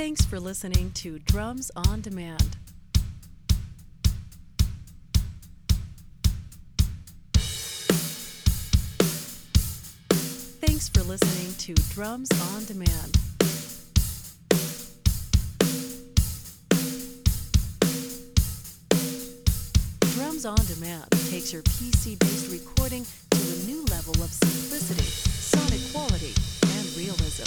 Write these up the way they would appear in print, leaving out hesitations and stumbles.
Thanks for listening to Drums on Demand. Thanks for listening to Drums on Demand. Drums on Demand takes your PC-based recording to a new level of simplicity, sonic quality, and realism.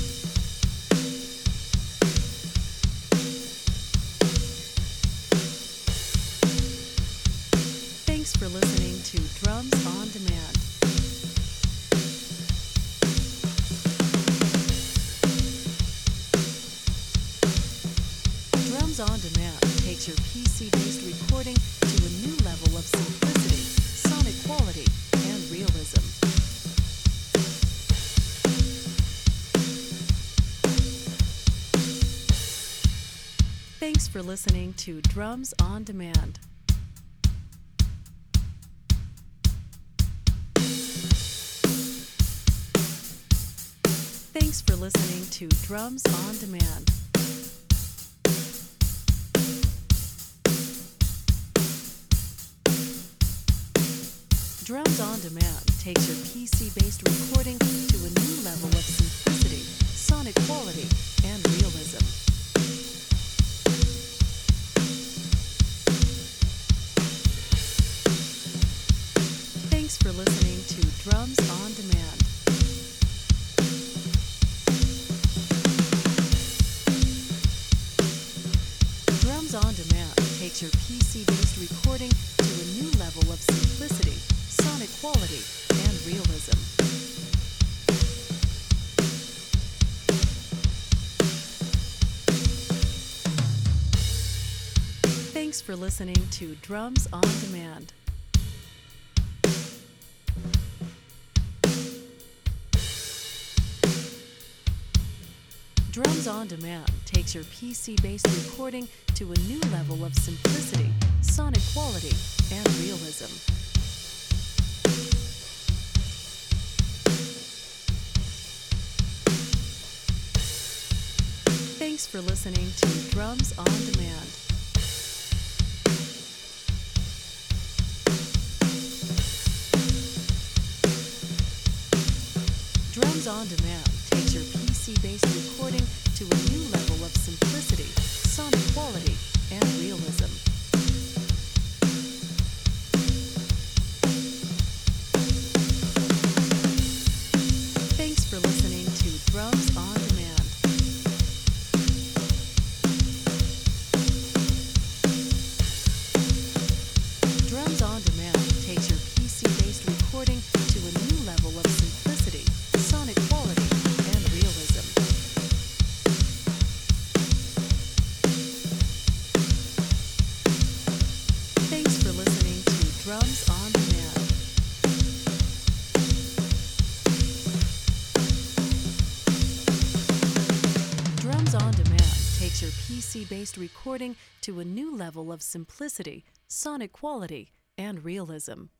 Thanks for listening to Drums on Demand. Drums on Demand takes your PC-based recording to a new level of simplicity, sonic quality, and realism. Thanks for listening to Drums on Demand. Thanks for listening to Drums on Demand. Drums on Demand takes your PC-based recording to a new level of simplicity, sonic quality, and realism. Thanks for listening to Drums on Demand. Drums on Demand takes your PC-based recording to a new level of simplicity, sonic quality, and realism. Thanks for listening to Drums on Demand. Drums on Demand takes your PC-based recording to a new level of simplicity, sonic quality, and realism. Thanks for listening to Drums on Demand. Drums on Demand takes your PC-based recording to a new level of simplicity, sonic quality, and realism. Thanks for listening to Drums on Demand. Drums on Demand takes your PC-based recording to a new level of simplicity, sonic quality, and realism. Thanks for listening to Drums on Demand. Drums on Demand takes your PC-based recording to a new level of simplicity, sonic quality, and realism.